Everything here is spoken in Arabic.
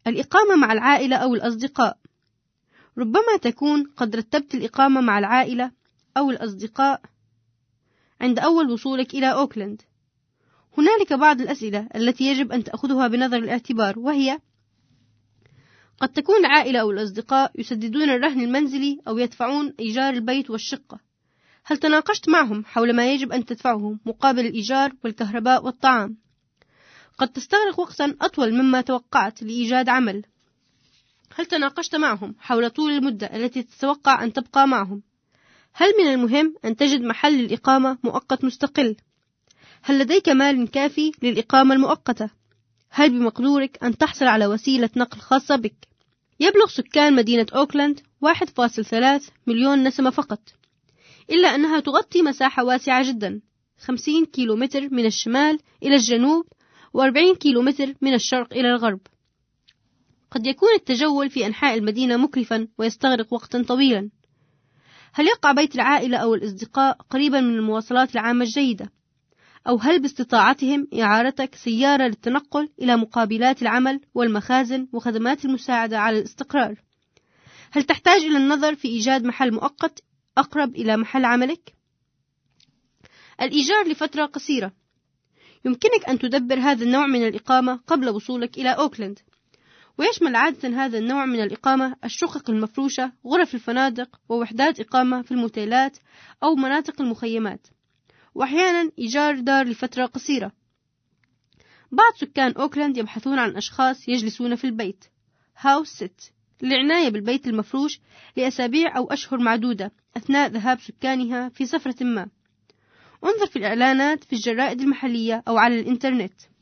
الإقامة مع العائلة أو الأصدقاء. ربما تكون قد رتبت الإقامة مع العائلة أو الأصدقاء عند أول وصولك إلى أوكلاند. هنالك بعض الأسئلة التي يجب أن تأخذها بنظر الاعتبار، وهي: قد تكون العائلة أو الأصدقاء يسددون الرهن المنزلي أو يدفعون إيجار البيت والشقة. هل تناقشت معهم حول ما يجب أن تدفعه مقابل الإيجار والكهرباء والطعام؟ قد تستغرق وقتا أطول مما توقعت لإيجاد عمل. هل تناقشت معهم حول طول المدة التي تتوقع أن تبقى معهم؟ هل من المهم أن تجد محل للإقامة مؤقت مستقل؟ هل لديك مال كافي للإقامة المؤقتة؟ هل بمقدورك أن تحصل على وسيلة نقل خاصة بك؟ يبلغ سكان مدينة أوكلاند 1.3 مليون نسمة فقط، إلا أنها تغطي مساحة واسعة جدا، 50 كيلومتر من الشمال إلى الجنوب و40 كيلومتر من الشرق إلى الغرب. قد يكون التجول في أنحاء المدينة مكلفا ويستغرق وقتا طويلا. هل يقع بيت العائلة أو الأصدقاء قريبا من المواصلات العامة الجيدة؟ أو هل باستطاعتهم إعارتك سيارة للتنقل إلى مقابلات العمل والمخازن وخدمات المساعدة على الاستقرار؟ هل تحتاج إلى النظر في إيجاد محل مؤقت أقرب إلى محل عملك؟ الإيجار لفترة قصيرة. يمكنك أن تدبر هذا النوع من الإقامة قبل وصولك إلى أوكلاند، ويشمل عادة هذا النوع من الإقامة الشقق المفروشة، غرف الفنادق، ووحدات إقامة في الموتيلات أو مناطق المخيمات، وأحيانا إيجار دار لفترة قصيرة. بعض سكان أوكلاند يبحثون عن أشخاص يجلسون في البيت هاوس سيت للعناية بالبيت المفروش لأسابيع أو أشهر معدودة أثناء ذهاب سكانها في سفرة ما. انظر في الإعلانات في الجرائد المحلية أو على الإنترنت.